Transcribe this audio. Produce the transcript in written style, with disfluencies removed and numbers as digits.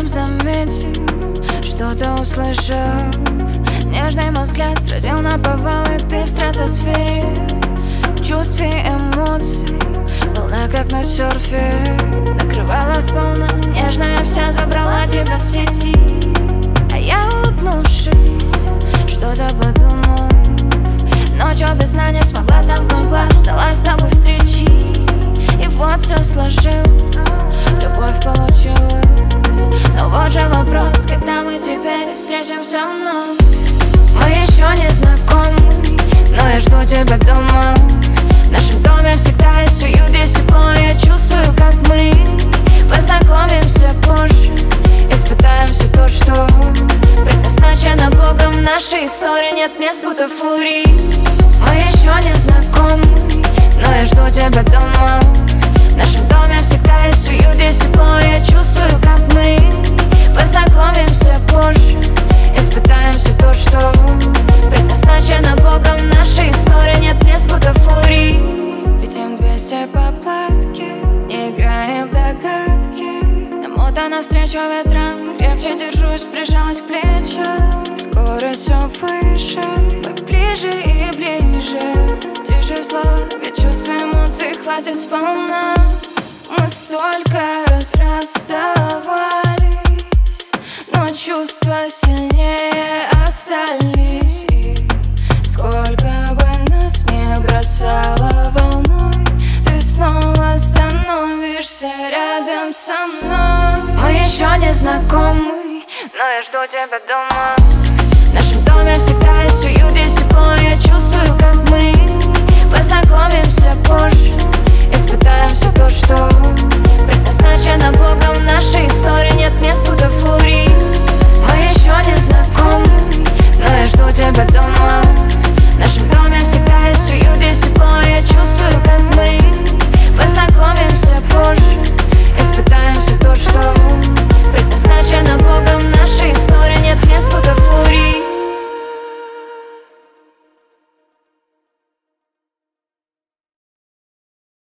мельком заметив, что-то услышав. Нежный мой взгляд сразил наповал, и ты в стратосфере. В чувстве эмоций волна, как на серфе, накрывала сполна. Нежная вся забрала тебя в сети. А я, улыбнувшись, что-то подумав, ночью без сна не смогла замкнуть глаз, ждала с тобой встречи. И вот все сложилось, любовь получилась. Но вот же вопрос, когда мы теперь встретимся вновь. Мы еще не знакомы, но я жду тебя дома. В нашем доме всегда есть уют, есть тепло. Я чувствую, как мы познакомимся позже, испытаем все то, что предназначено Богом. В нашей истории нет мест, будто фурии. Мы еще не знакомы, но я жду тебя дома. В нашем доме всегда есть уют, есть тепло. Я чувствую, как мы познакомимся позже, испытаем все то, что предназначено Богом. В нашей истории нет мест, будто фурии. Летим 200 по платке, не играем в догадки. Намотана навстречу ветрам, крепче держусь, прижалась к плечам. Скорость все выше, мы ближе и ближе. Тише слова, ведь чувств и эмоций хватит сполна. Мы столько раз расставались, но чувства сильнее остались. И сколько бы нас не бросало волной, ты снова становишься рядом со мной. Мы еще не знакомы, но я жду тебя дома. В нашем доме всегда есть уют.